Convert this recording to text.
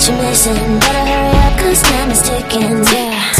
what you're missing. Better hurry up, cause time is ticking, yeah.